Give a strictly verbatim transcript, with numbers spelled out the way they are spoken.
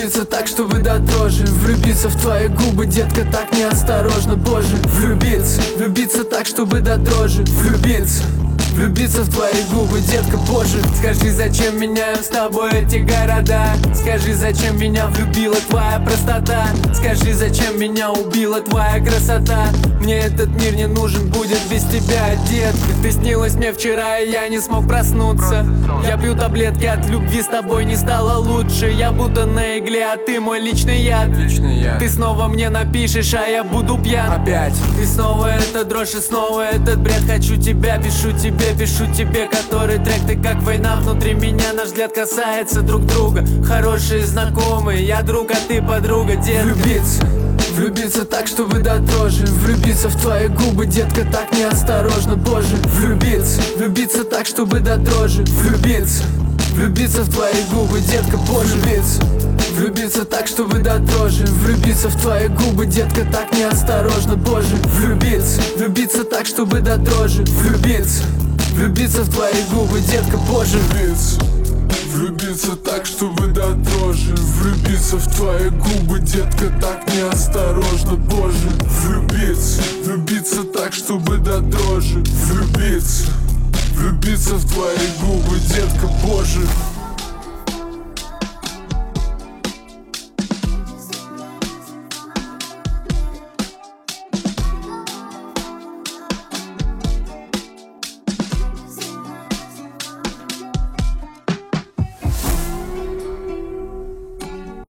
Влюбиться так, чтобы до дрожи. Влюбиться в твои губы, детка, так неосторожно, боже. Влюбиться, влюбиться так, чтобы до дрожи. Влюбиться, влюбиться в твои губы, детка, боже. Скажи, зачем меняем с тобой эти города? Скажи, зачем меня влюбила твоя простота? Скажи, зачем меня убила твоя красота? Мне этот мир не нужен будет без тебя, детка. Ты снилась мне вчера, и я не смог проснуться. Я пью таблетки от любви, с тобой не стало лучше. Я будто на игле, а ты мой личный яд. Личный яд. Ты снова мне напишешь, а я буду пьян. Опять. И снова эта дрожь, и снова этот бред. Хочу тебя, пишу тебе, пишу тебе. Который трек, ты как война внутри меня. Наш взгляд касается друг друга. Хорошие знакомые, я друг, а ты подруга, детка. Влюбиться, влюбиться так, чтобы до дрожи. Влюбиться в твои губы, детка, так неосторожно, боже. Влюбиться, влюбиться так, чтобы до дрожи. Влюбиться, влюбиться в твои губы, детка, боже. Влюбиться, влюбиться так, чтобы до дрожи. Влюбиться в твои губы, детка, так неосторожно, боже. Влюбиться, влюбиться так, чтобы до дрожи. Влюбиться, влюбиться в твои губы, детка, боже. Влюбиться, влюбиться так, чтобы до дрожи. Влюбиться в твои губы, детка, так неосторожно, боже. Влюбиться, влюбиться так, чтобы до дрожи. Влюбиться, влюбиться в твои губы, детка, боже.